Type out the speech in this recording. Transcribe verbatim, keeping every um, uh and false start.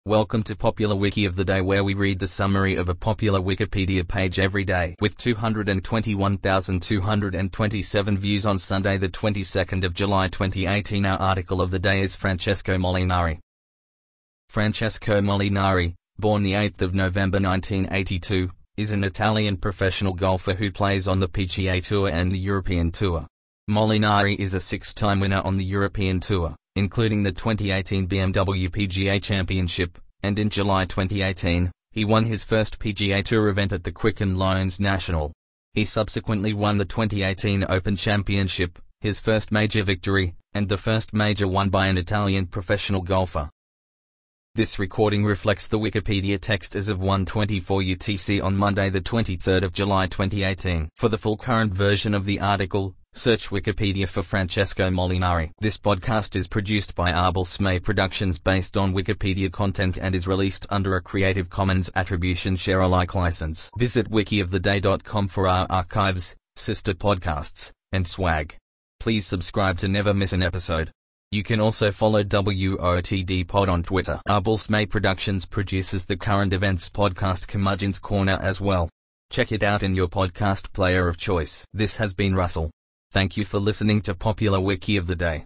Welcome to Popular Wiki of the Day, where we read the summary of a popular Wikipedia page every day. With two hundred twenty-one thousand two hundred twenty-seven views on Sunday the twenty-second of July twenty eighteen, our article of the day is Francesco Molinari. Francesco Molinari, born the eighth of November nineteen eighty-two, is an Italian professional golfer who plays on the P G A Tour and the European Tour. Molinari is a six-time winner on the European Tour, including the twenty eighteen B M W P G A Championship, and in July twenty eighteen, he won his first P G A Tour event at the Quicken Loans National. He subsequently won the twenty eighteen Open Championship, his first major victory, and the first major won by an Italian professional golfer. This recording reflects the Wikipedia text as of one twenty-four U T C on Monday the twenty-third of July twenty eighteen. For the full current version of the article, search Wikipedia for Francesco Molinari. This podcast is produced by Arbel Smay Productions based on Wikipedia content and is released under a Creative Commons Attribution Share Alike license. Visit wiki of the day dot com for our archives, sister podcasts, and swag. Please subscribe to never miss an episode. You can also follow W O T D Pod on Twitter. Arbel Smay Productions produces the current events podcast Curmudgeon's Corner as well. Check it out in your podcast player of choice. This has been Russell. Thank you for listening to Popular Wiki of the Day.